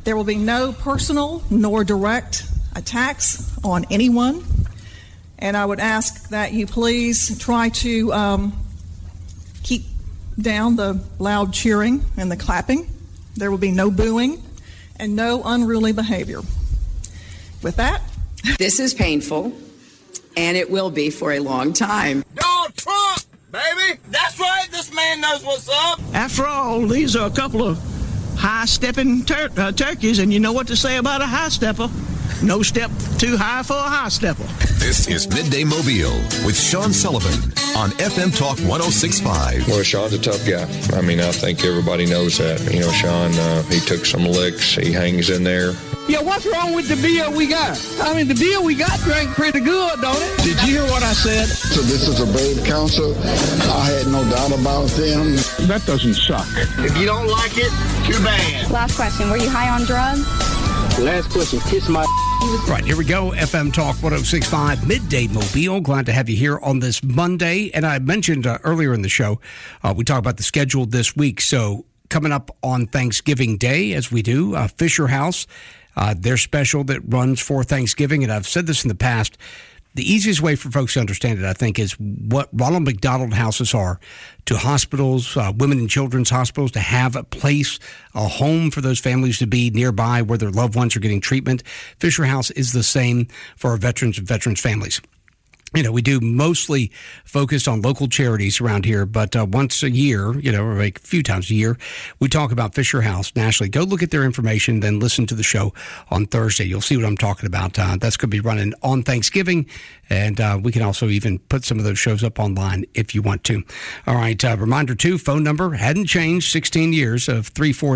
There will be no personal nor direct attacks on anyone. And I would ask that you please try to keep down the loud cheering and the clapping. There will be no booing and no unruly behavior. With that, this is painful, and it will be for a long time. Donald Trump, baby! That's right, this man knows what's up. After all, these are a couple of high-stepping turkeys, and you know what to say about a high-stepper. No step too high for a high-stepper. This is Midday Mobile with Sean Sullivan on FM Talk 106.5. Well, Sean's a tough guy. I mean, I think everybody knows that. You know, Sean, he took some licks. He hangs in there. Yeah, what's wrong with the beer we got? I mean, the beer we got drank pretty good, don't it? Did you hear what I said? So this is a brave council. I had no doubt about them. That doesn't suck. If you don't like it, too bad. Last question, were you high on drugs? Last question, kiss my... Right, here we go. FM Talk 106.5, Midday Mobile. Glad to have you here on this Monday. And I mentioned earlier in the show, we talked about the schedule this week. So coming up on Thanksgiving Day, as we do, Fisher House, their special that runs for Thanksgiving. And I've said this in the past. The easiest way for folks to understand it, I think, is what Ronald McDonald houses are to hospitals, women and children's hospitals, to have a place, a home for those families to be nearby where their loved ones are getting treatment. Fisher House is the same for our veterans and veterans' families. You know, we do mostly focused on local charities around here, but once a year, you know, or like a few times a year, we talk about Fisher House nationally. Go look at their information, then listen to the show on Thursday. You'll see what I'm talking about. That's going to be running on Thanksgiving, and we can also even put some of those shows up online if you want to. All right, reminder too, phone number hadn't changed, 16 years, of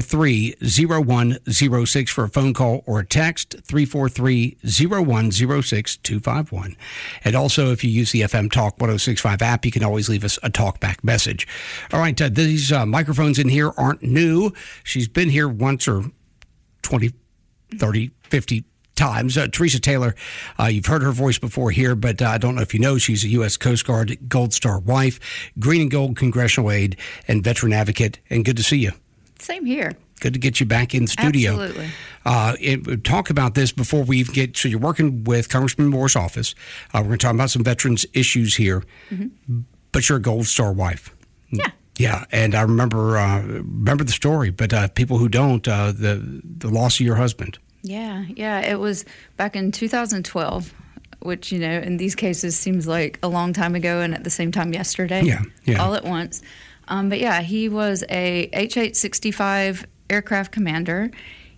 343-0106 for a phone call or a text, 343-0106-251. And also, if you use the FM Talk 106.5 app, you can always leave us a talkback message. All right, these microphones in here aren't new. She's been here once or 20, 30, 50 times. Teresa Taylor, you've heard her voice before here, but I don't know if you know, she's a U.S. Coast Guard Gold Star wife, Green and Gold Congressional Aide, and veteran advocate. And good to see you. Same here. Good to get you back in the studio. Absolutely. Talk about this before we even get, so you're working with Congressman Moore's office. We're going to talk about some veterans issues here, but you're a Gold Star wife. Yeah. Yeah, and I remember the story, but people who don't, the loss of your husband. Yeah, it was back in 2012, which, you know, in these cases seems like a long time ago and at the same time yesterday. Yeah. All at once. But yeah, he was a H-865 aircraft commander.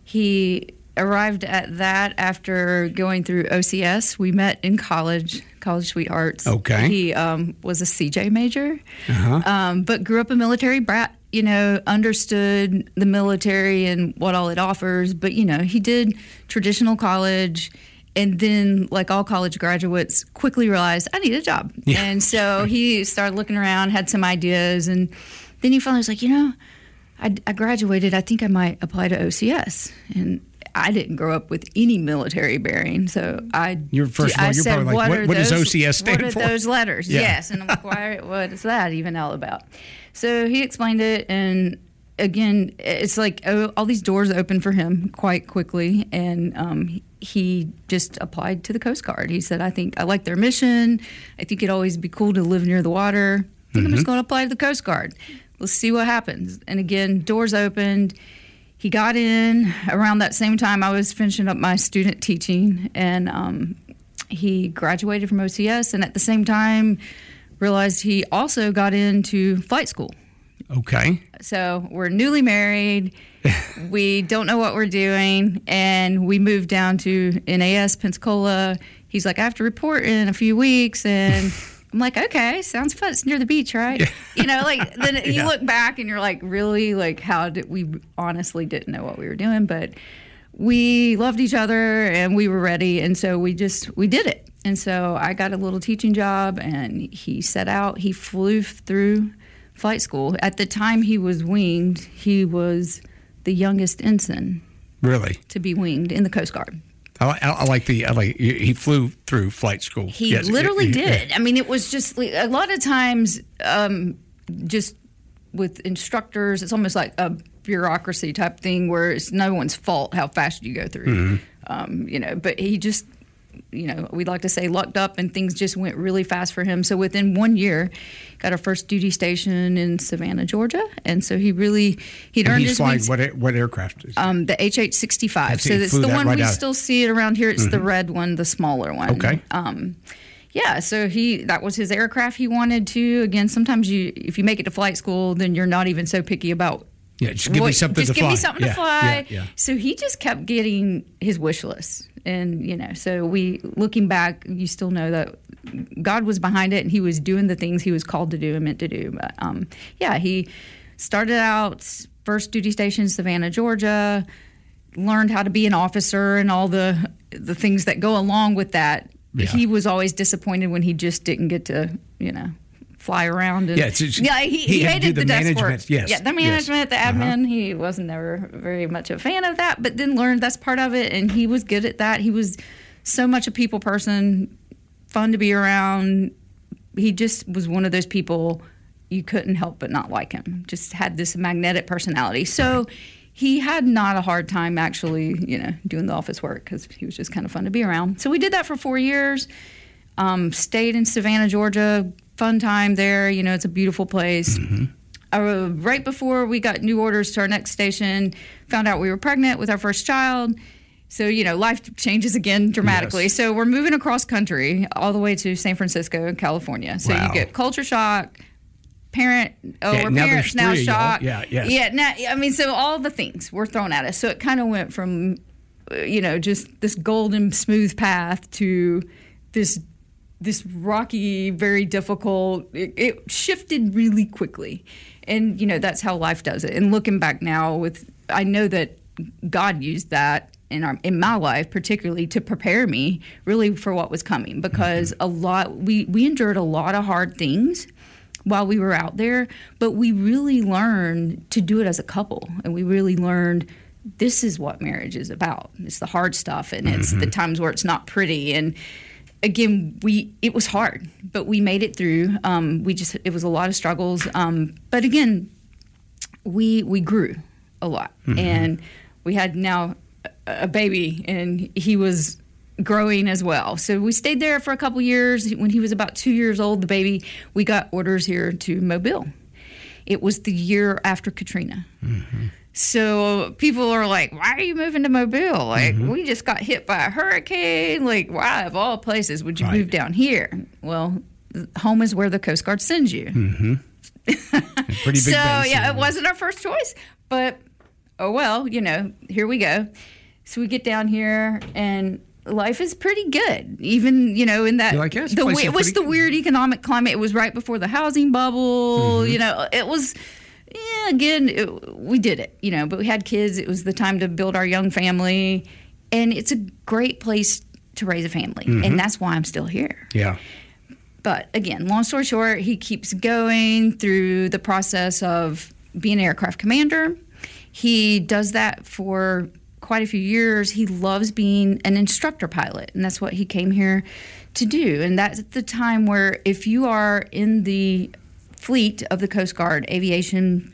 He arrived at that after going through OCS. We met in college sweethearts. Okay. He was a CJ major, but grew up a military brat, you know, understood the military and what all it offers. But, you know, he did traditional college. And then, like all college graduates, quickly realized, I need a job. Yeah. And so he started looking around, had some ideas, and then he finally was like, you know, I graduated. I think I might apply to OCS. And I didn't grow up with any military bearing, so you're probably like, what does OCS stand for? What are those letters? Yeah. Yes. And I'm like, what is that even all about? So he explained it, and again, it's like all these doors opened for him quite quickly, and he just applied to the Coast Guard. He said, I like their mission. I think it'd always be cool to live near the water. I think I'm just going to apply to the Coast Guard. Let's see what happens. And again, doors opened. He got in around that same time I was finishing up my student teaching, and he graduated from OCS, and at the same time realized he also got into flight school. Okay. So we're newly married. We don't know what we're doing, and we moved down to NAS, Pensacola. He's like, I have to report in a few weeks, and I'm like, okay, sounds fun. It's near the beach, right? Yeah. You know, like, then you look back and you're like, really? Like, how did we honestly didn't know what we were doing, but we loved each other and we were ready, and so we did it. And so I got a little teaching job, and he set out. He flew through flight school. At the time he was winged, he was the youngest ensign. Really? To be winged in the Coast Guard. I like he flew through flight school. He literally did. I mean, it was just a lot of times, just with instructors, it's almost like bureaucracy type thing where it's no one's fault how fast you go through. But he just, we'd like to say lucked up, and things just went really fast for him. So within 1 year, got our first duty station in Savannah, Georgia. And so he'd earned his wings. What aircraft is it? The HH-65. So it's the one we still see it around here. It's the red one, the smaller one. Okay. So that was his aircraft he wanted to. Again, sometimes if you make it to flight school, then you're not even so picky about. Yeah, just give me something to fly. To fly. Yeah. So he just kept getting his wish list. And, so looking back, you still know that God was behind it, and he was doing the things he was called to do and meant to do. But, he started out first duty station in Savannah, Georgia, learned how to be an officer and all the things that go along with that. Yeah. He was always disappointed when he just didn't get to, fly around. And, he hated the desk work. Yes. Yeah, the management, the admin. He wasn't never very much a fan of that, but then learned that's part of it, and he was good at that. He was so much a people person, fun to be around. He just was one of those people you couldn't help but not like him. Just had this magnetic personality. So he had not a hard time actually, doing the office work because he was just kind of fun to be around. So we did that for 4 years. Stayed in Savannah, Georgia. Fun time there. It's a beautiful place. Right before we got new orders to our next station, found out we were pregnant with our first child. So, life changes again dramatically. Yes. So we're moving across country all the way to San Francisco, California. So you get culture shock, we're parents now shock. So all the things were thrown at us. So it kind of went from, just this golden smooth path to this rocky, very difficult. It shifted really quickly, and that's how life does it. And looking back now, I know that God used that in my life, particularly to prepare me really for what was coming. Because we endured a lot of hard things while we were out there, but we really learned to do it as a couple, and we really learned this is what marriage is about. It's the hard stuff, and it's the times where it's not pretty. And again, it was hard, but we made it through. It was a lot of struggles. But again, we grew a lot, and we had now a baby, and he was growing as well. So we stayed there for a couple years. When he was about 2 years old, the baby, we got orders here to Mobile. It was the year after Katrina. So people are like, why are you moving to Mobile? Like, we just got hit by a hurricane. Like, why, of all places, would you move down here? Well, home is where the Coast Guard sends you. Pretty big so, base, it wasn't our first choice. But, oh, well, here we go. So we get down here, and life is pretty good. Even, in that, it was the weird economic climate. It was right before the housing bubble. It was... Yeah, again, we did it, but we had kids. It was the time to build our young family, and it's a great place to raise a family, and that's why I'm still here. Yeah. But again, long story short, he keeps going through the process of being an aircraft commander. He does that for quite a few years. He loves being an instructor pilot, and that's what he came here to do. And that's the time where if you are in the fleet of the Coast Guard aviation,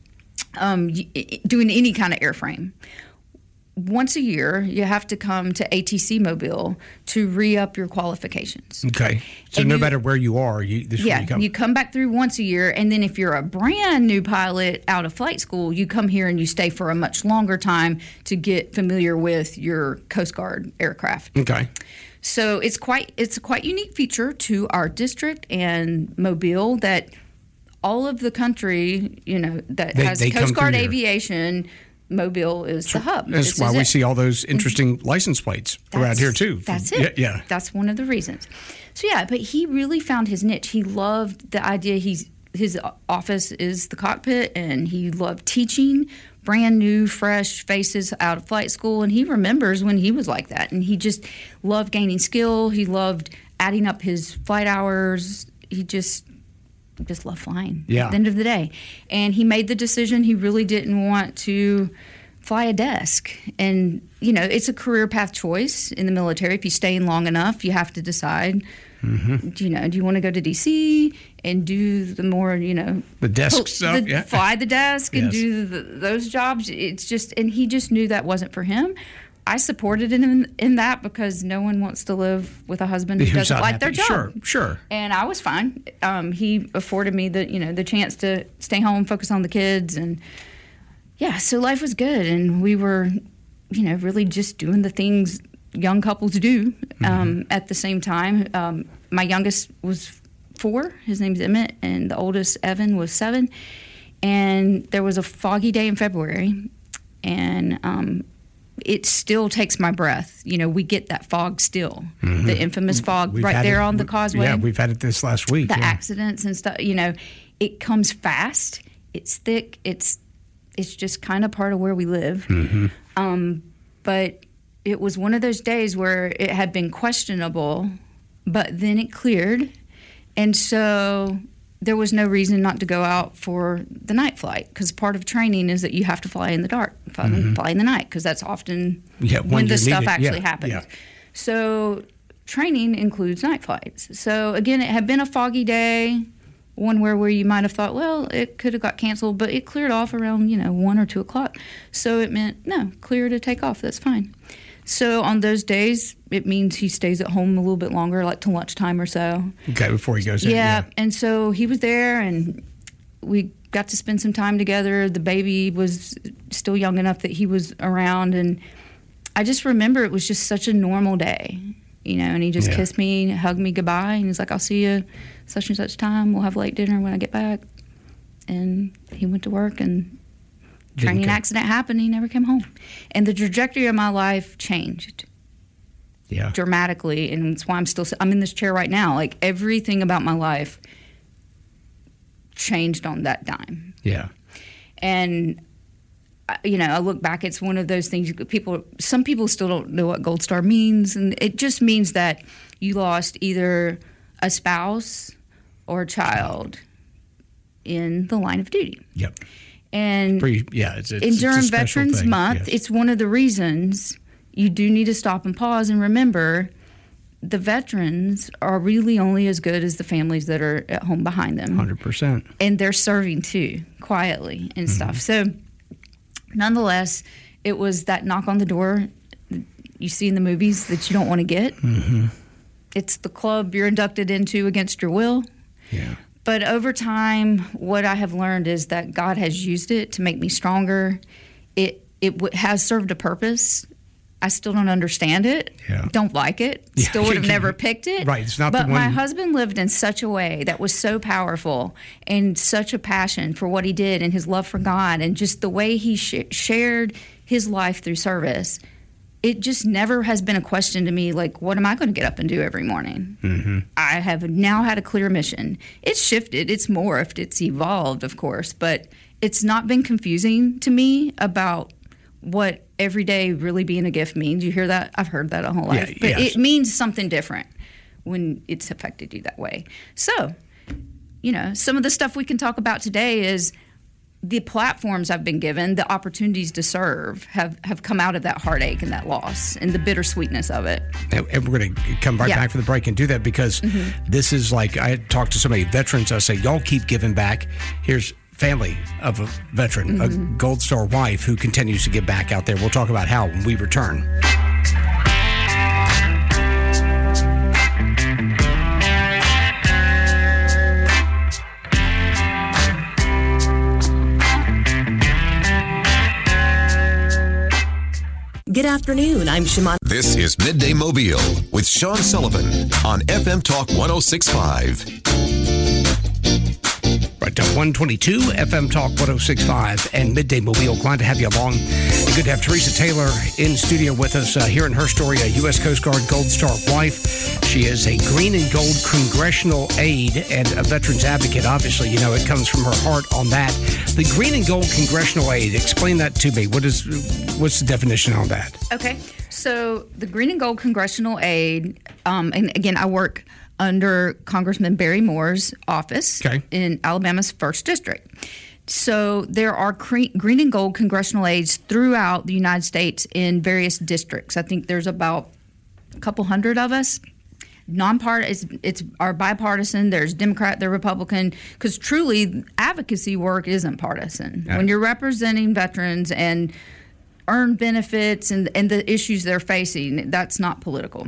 doing any kind of airframe, once a year you have to come to ATC Mobile to re-up your qualifications. Okay, so and no matter where you are, you come back through once a year, and then if you're a brand new pilot out of flight school, you come here and you stay for a much longer time to get familiar with your Coast Guard aircraft. Okay. So it's a quite unique feature to our district and Mobile that all of the country, that has Coast Guard aviation, Mobile is the hub. That's why we see all those interesting license plates around here, too. That's it. Yeah. That's one of the reasons. So, but he really found his niche. He loved the idea his office is the cockpit, and he loved teaching brand new, fresh faces out of flight school. And he remembers when he was like that. And he just loved gaining skill. He loved adding up his flight hours. He just loved flying at the end of the day. And he made the decision he really didn't want to fly a desk. And, it's a career path choice in the military. If you stay in long enough, you have to decide, do you want to go to D.C. and do the more, the desk stuff, fly the desk and do those jobs? It's just, and he just knew that wasn't for him. I supported him in that because no one wants to live with a husband who doesn't like their job. Sure. And I was fine. He afforded me the chance to stay home, focus on the kids, and so life was good. And we were, really just doing the things young couples do. At the same time, my youngest was 4. His name's Emmett, and the oldest, Evan, was 7. And there was a foggy day in February, and it still takes my breath. We get that fog still, the infamous fog there on the causeway. Yeah, we've had it this last week. The accidents and stuff, it comes fast. It's thick. It's just kind of part of where we live. But it was one of those days where it had been questionable, but then it cleared. And so there was no reason not to go out for the night flight, because part of training is that you have to fly in the dark, fly in the night, because that's often when the stuff actually happens. Yeah. So training includes night flights. So again, it had been a foggy day, one where you might have thought, well, it could have got canceled, but it cleared off around 1 or 2 o'clock. So it meant, no, clear to take off, that's fine. So on those days, it means he stays at home a little bit longer, like to lunchtime or so. Okay, before he goes in. Yeah, and so he was there, and we got to spend some time together. The baby was still young enough that he was around, and I just remember it was just such a normal day, and he just kissed me, hugged me goodbye, and he's like, I'll see you such and such time. We'll have late dinner when I get back. And he went to work, and training accident happened. He never came home. And the trajectory of my life changed dramatically. And that's why I'm in this chair right now. Like, everything about my life changed on that dime. Yeah. And, I look back, it's one of those things some people still don't know what Gold Star means. And it just means that you lost either a spouse or a child in the line of duty. Yep. And during Veterans Month, it's one of the reasons you do need to stop and pause and remember the veterans are really only as good as the families that are at home behind them. 100%. And they're serving too, quietly and stuff. So nonetheless, it was that knock on the door you see in the movies that you don't want to get. It's the club you're inducted into against your will. Yeah. But over time, what I have learned is that God has used it to make me stronger. It has served a purpose. I still don't understand it. Yeah. Don't like it. Still would have never picked it. Right. It's not but the one. My husband lived in such a way that was so powerful, and such a passion for what he did, and his love for God, and just the way he shared his life through service. It just never has been a question to me, like, what am I going to get up and do every morning? I have now had a clear mission. It's shifted, it's morphed, it's evolved, of course, but it's not been confusing to me about what every day really being a gift means. You hear that? I've heard that a whole life. But it means something different when it's affected you that way. So, some of the stuff we can talk about today is the platforms I've been given, the opportunities to serve have come out of that heartache and that loss and the bittersweetness of it. And we're going to come right back for the break and do that, because this is like, I talked to so many veterans. I say, y'all keep giving back. Here's family of a veteran, a Gold Star wife who continues to give back out there. We'll talk about how when we return. Good afternoon, I'm Shimon. This is Midday Mobile with Sean Sullivan on FM Talk 106.5. Right, 122 FM Talk 106.5 and Midday Mobile. Glad to have you along. And good to have Teresa Taylor in studio with us, hearing her story, a U.S. Coast Guard Gold Star wife. She is a green and gold congressional aide and a veterans advocate. Obviously, it comes from her heart on that. The green and gold congressional aide, explain that to me. What's the definition on that? Okay, so the green and gold congressional aide, and again, I work under Congressman Barry Moore's office in Alabama's 1st District. So there are green and gold congressional aides throughout the United States in various districts. I think there's about a couple hundred of us. Nonpartisan, it's our bipartisan. There's Democrat, there's Republican, because truly advocacy work isn't partisan. When you're representing veterans and earned benefits and the issues they're facing, that's not political.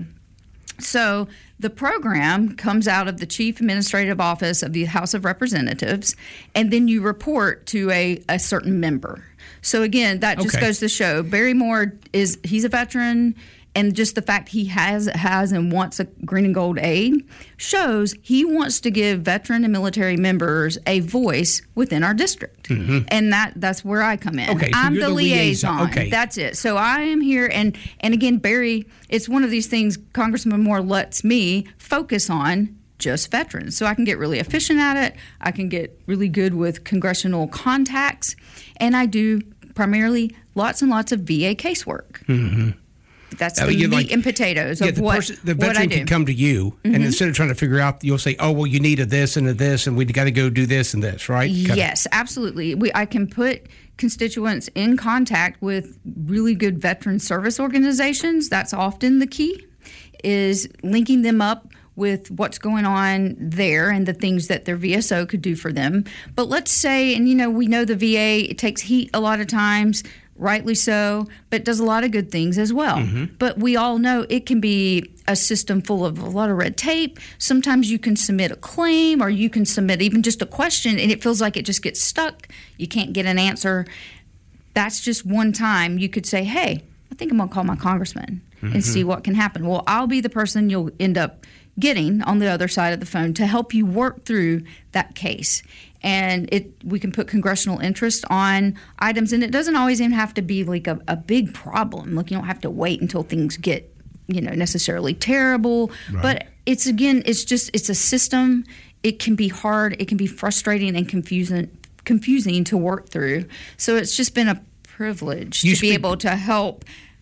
So the program comes out of the Chief Administrative Office of the House of Representatives, and then you report to a certain member. So again, that just goes to show Barry Moore he's a veteran, and just the fact he has and wants a green and gold aid shows he wants to give veteran and military members a voice within our district. Mm-hmm. And that's where I come in. Okay, so I'm you're the liaison. Okay. That's it. So I am here, and again, Barry, it's one of these things Congressman Moore lets me focus on just veterans. So I can get really efficient at it. I can get really good with congressional contacts, and I do primarily lots and lots of VA casework. Mm-hmm. That's the meat and potatoes of what the veteran I do. can come to you, and instead of trying to figure out, you'll say, "Oh, well, you need a this and a this, and we got to go do this and this," right? Yes, absolutely. I can put constituents in contact with really good veteran service organizations. That's often the key, is linking them up with what's going on there and the things that their VSO could do for them. But let's say, and we know the VA, it takes heat a lot of times, rightly so, but does a lot of good things as well. Mm-hmm. But we all know it can be a system full of a lot of red tape. Sometimes you can submit a claim, or you can submit even just a question, and it feels like it just gets stuck. You can't get an answer. That's just one time you could say, hey, I think I'm going to call my congressman and see what can happen. Well, I'll be the person you'll end up getting on the other side of the phone to help you work through that case. And we can put congressional interest on items, and it doesn't always even have to be like a big problem. Like, you don't have to wait until things get, necessarily terrible. Right. But it's a system. It can be hard. It can be frustrating and confusing to work through. So it's just been a privilege to be able to help.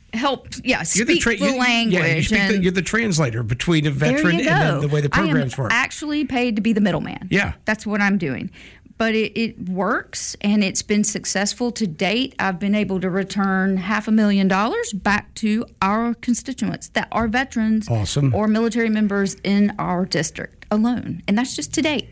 Speak the language. You're the translator between a veteran and the way the programs work. I am actually paid to be the middleman. Yeah. That's what I'm doing. But it works, and it's been successful to date. I've been able to return $500,000 back to our constituents that are veterans or military members in our district alone. And that's just to date.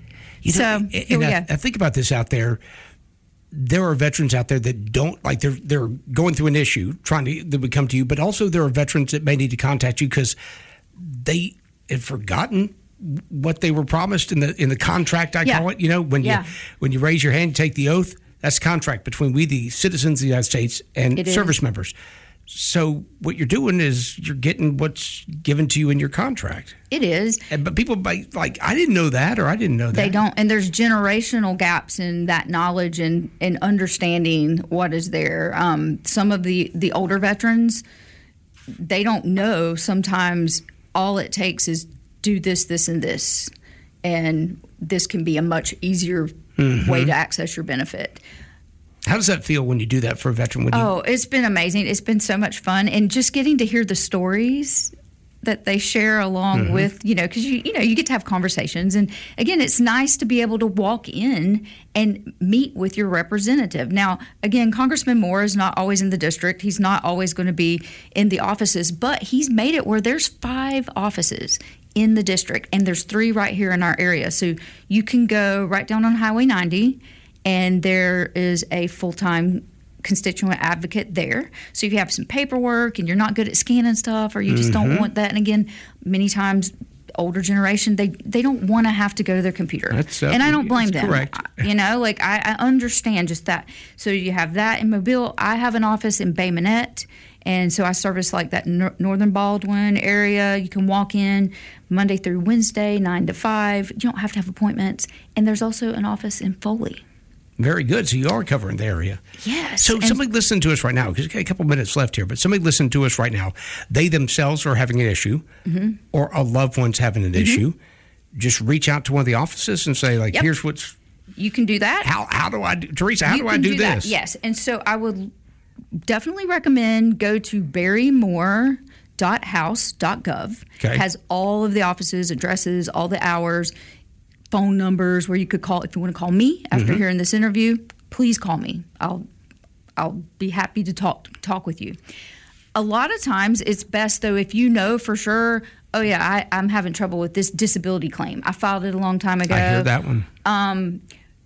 I think about this out there. There are veterans out there that don't, like, they're going through an issue, they would come to you, but also there are veterans that may need to contact you because they had forgotten what they were promised in the contract, I call it. When you raise your hand, you take the oath, that's contract between we, the citizens of the United States, and service members. So what you're doing is you're getting what's given to you in your contract. It is. But people like, I didn't know that, or I didn't know that. They don't. And there's generational gaps in that knowledge and understanding what is there. Some of the older veterans, they don't know sometimes all it takes is do this, this, and this. And this can be a much easier way to access your benefit. How does that feel when you do that for a veteran? It's been amazing. It's been so much fun. And just getting to hear the stories that they share along with, because you get to have conversations. And again, it's nice to be able to walk in and meet with your representative. Now, again, Congressman Moore is not always in the district. He's not always going to be in the offices, but he's made it where there's 5 offices in the district, and there's 3 right here in our area. So you can go right down on Highway 90, and there is a full-time constituent advocate there. So if you have some paperwork and you're not good at scanning stuff, or you just don't want that, and again, many times older generation, they don't want to have to go to their computer. And I don't blame them. Correct. I understand just that. So you have that in Mobile. I have an office in Bay Minette, and so I service like that Northern Baldwin area. You can walk in Monday through Wednesday, 9 to 5. You don't have to have appointments. And there's also an office in Foley. Very good. So you are covering the area. Yes. So somebody listening to us right now, because we've got a couple minutes left here, but somebody listening to us right now, they themselves are having an issue, or a loved one's having an issue. Just reach out to one of the offices and say, like, here's what's... You can do that. How do I do... Teresa, how do I do this? That. Yes. And so I would definitely recommend go to barrymore.house.gov. Okay. Has all of the offices, addresses, all the hours, phone numbers where you could call if you want to call me after hearing this interview. please call me. I'll be happy to talk with you. A lot of times it's best, though, if you know for sure, oh, yeah, I'm having trouble with this disability claim. I filed it a long time ago. I hear that one.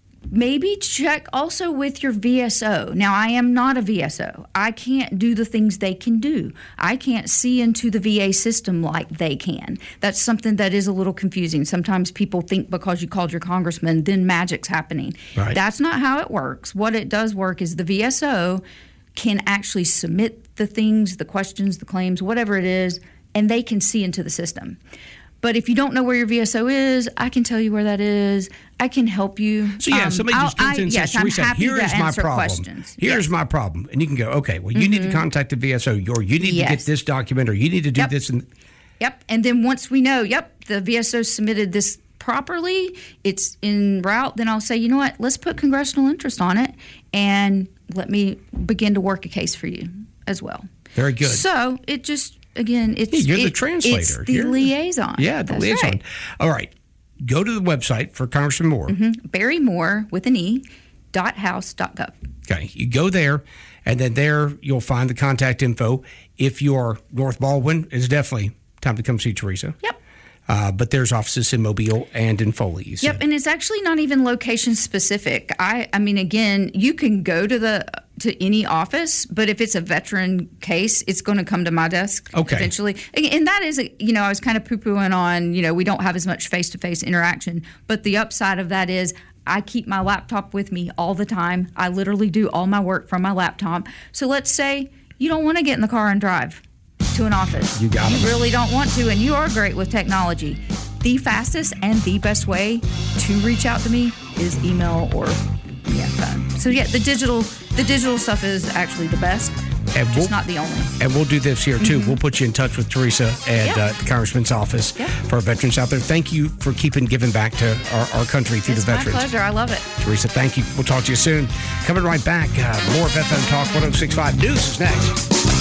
Maybe check also with your VSO. Now, I am not a VSO. I can't do the things they can do. I can't see into the VA system like they can. That's something that is a little confusing. Sometimes people think because you called your congressman, then magic's happening. Right. That's not how it works. What it does work is the VSO can actually submit the things, the questions, the claims, whatever it is, and they can see into the system. But if you don't know where your VSO is, I can tell you where that is. I can help you. So, somebody just comes in and says, Teresa, here is my problem. Here's my problem. And you can go, okay, well, you need to contact the VSO, or you need to get this document, or you need to do this. Yep. And then once we know, the VSO submitted this properly, it's en route, then I'll say, you know what, let's put congressional interest on it, and let me begin to work a case for you as well. Very good. So it just... Again, you're the translator. It's the liaison. Yeah, the liaison. Right. All right. Go to the website for Congressman Moore. Barry Moore, with an E, .house.gov. Okay. You go there, and then there you'll find the contact info. If you're North Baldwin, it's definitely time to come see Teresa. Yep. But there's offices in Mobile and in Foley. Yep, and it's actually not even location specific. I mean, again, you can go to any office, but if it's a veteran case, it's going to come to my desk eventually. And that is, I was kind of poo-pooing on, we don't have as much face-to-face interaction. But the upside of that is I keep my laptop with me all the time. I literally do all my work from my laptop. So let's say you don't want to get in the car and drive to an office. You really don't want to, and you are great with technology. The fastest and the best way to reach out to me is email or phone. So the digital stuff is actually the best. And just not the only. And we'll do this here too. We'll put you in touch with Teresa at the Congressman's office for our veterans out there. Thank you for giving back to our country through the veterans. It's my pleasure. I love it. Teresa, thank you. We'll talk to you soon. Coming right back. More of FM Talk 106.5 News is next.